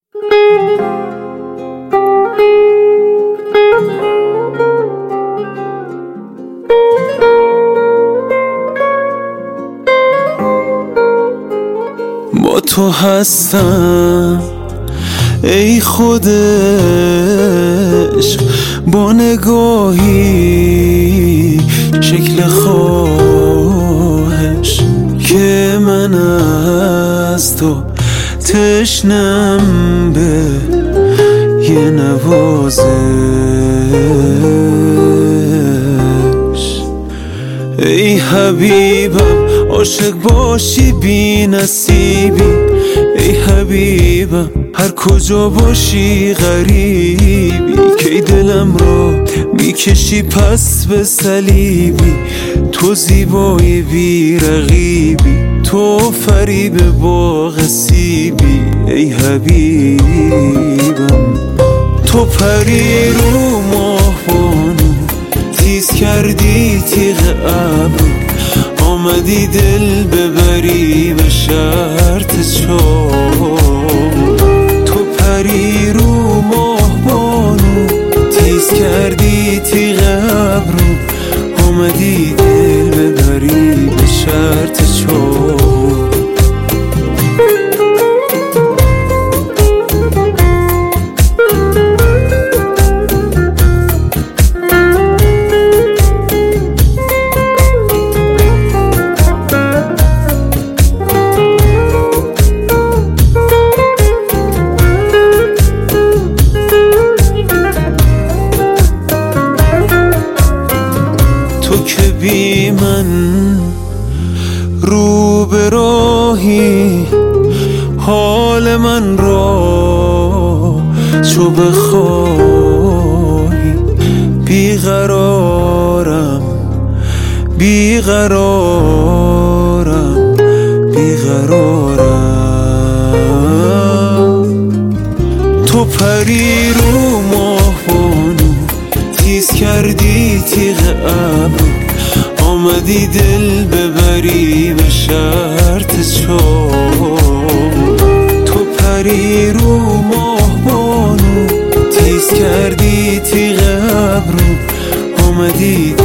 با تو هستم ای خود عشق، با نگاهی شکل خواهش که من از تو تشنم به یه نوازش. ای حبیبم عاشق باشی بی نصیبی، ای حبیبم هر کجا باشی غریبی، کی دلم را میکشی پس به صلیبی. تو زیبای بی رقیبی، تو فریب باغ سیبی، ای حبیبم. تو پری رو ماهبانو، تیز کردی تیغ ابرو، آمدی دل ببری به شرط چاه. تو پری رو ماهبانو، تیز کردی تیغ ابرو، آمدی دل ببری به شرط چاه. تو که بی من رو به راهی، حال من را چو بخواهی. بیقرارم بیقرارم بیقرارم. تو پری رو ماهبانو، تیز کردی تیغ ابرو، آمدی دل ببری به شرط چاه. تو پری رو ماهبانو، تیز کردی تیغ ابرو، آمدی